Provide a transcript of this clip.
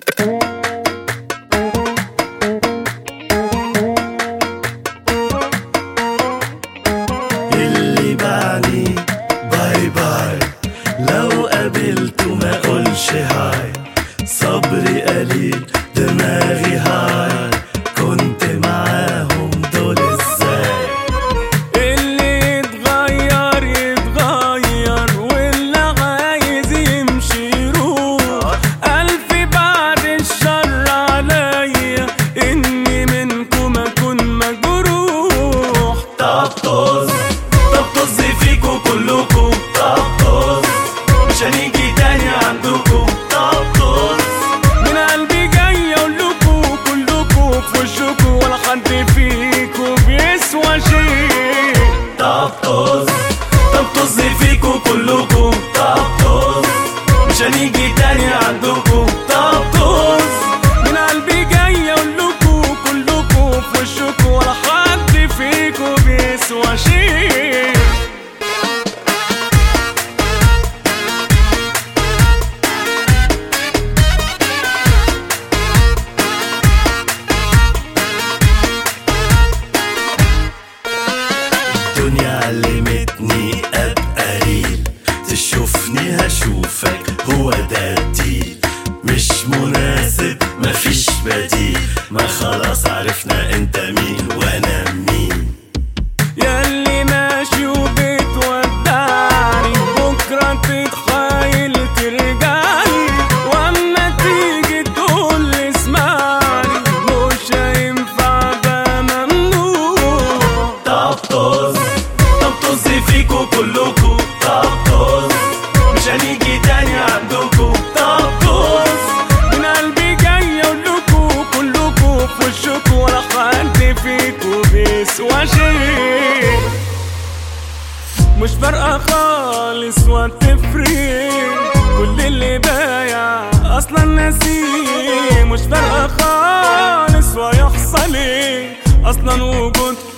اللي بعني باي باي، لو قابلته ما قولش هاي، صبري قليل دماغي هاي، كنت معاهم دول ازاي؟ اللي يتغير يتغير، واللي عايز يمشي يروح، ألف بعد الشر عليا إني منكم أكون مجروح. طب طز فيكوا كلكوا، طب طز مش هنيجي تاني عندكوا، طب طز من قلبي جاي أقولكوا كلكوا في وشكوا، ولا حد فيكوا بيسوى شيء. طب طز فيكوا كلكوا، طب طز مش هنيجي تاني عندكوا، طب طز من قلبي جاي أقولكوا كلكوا في وشكوا، ولا حد فيكوا بيسوى شيء. الدنيا علمتني ابقى قليل، تشوفني هشوفك هو ده الديل، مش مناسب مفيش بديل، ما خلاص عرفنا انت مين وانا مين. ياللي ماشي وبتودعني، بكرة تتخيل ترجعلي، واما تيجي تقول اسمعني، مش هينفع بقى ممنوع. طب طز فيكوا كلكوا، طب طز مش هنيجي تاني عندكوا، طب طز من قلبي جاي أقولكوا كلكوا في وشكوا، ولا حد فيكوا بيسوى شيء. مش فارقة خالص وهتفرق، كل اللي بايع أصلا نسيه، مش فارقة خالص وهيحصل ايه، أصلا وجودكوا